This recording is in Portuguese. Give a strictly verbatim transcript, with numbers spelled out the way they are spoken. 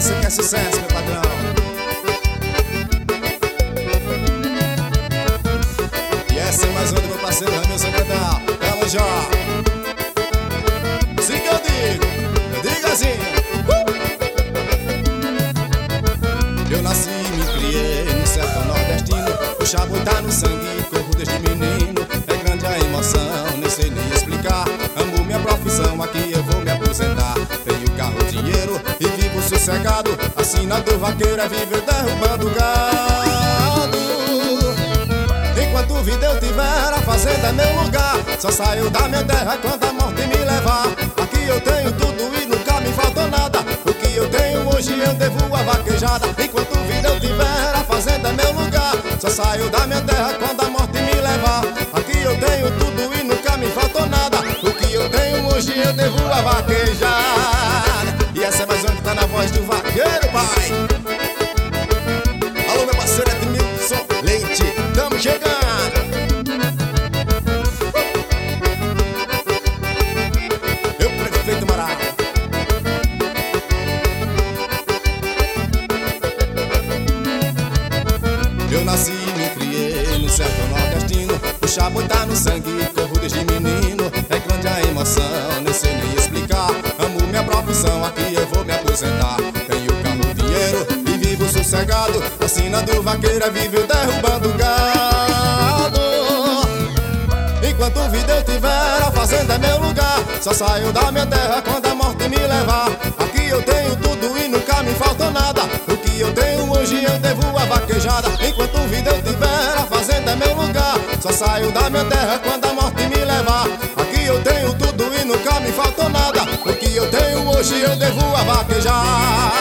essa que é sucesso, meu patrão. E essa é mais uma do meu parceiro Ramilson Cantal. Vamos já. Assim que eu digo, eu digo assim. uh! Eu nasci e me criei no sertão nordestino. O chaboi tá no sangue, corro desde menino. É grande a emoção, nem sei nem explicar. Amo minha profissão, aqui eu vou me aposentar. Tenho carro, dinheiro e vivo sossegado. A sina do vaqueiro é viver derrubando gado. Enquanto vida eu tiver, a fazenda é meu lugar. Só saio da minha terra quando a morte me levar. Aqui eu tenho tudo e nunca me faltou nada. O que eu tenho hoje eu devo a vaquejada. Enquanto vida eu tiver, a fazenda é meu lugar. Só saio da minha terra quando a morte me levar. Aqui eu tenho tudo e nunca me faltou nada. O que eu tenho hoje eu devo a vaquejada. E essa é mais uma que tá na voz do vaqueiro, pai. Alô, meu parceiro Edmilson Leite, tamo chegando. Eu, prefeito Moral. Eu nasci e me criei no sertão nordestino. O chaboi tá no sangue, corro desde menino. É grande a emoção, nem sei nem explicar. Amo minha profissão, aqui eu vou me aposentar. Tenho carro, dinheiro e vivo sossegado. A sina do vaqueiro é viver derrubando gado. Enquanto vida eu tiver, a fazenda é meu lugar. Só saio da minha terra quando a morte me levar. Aqui eu tenho tudo e nunca me faltou nada. O que eu tenho hoje eu devo a vaquejada. Enquanto vida eu tiver, a fazenda é meu lugar. Só saio da minha terra quando a morte me levar. Aqui eu tenho tudo e nunca me faltou nada. O que eu tenho hoje eu devo a vaquejada.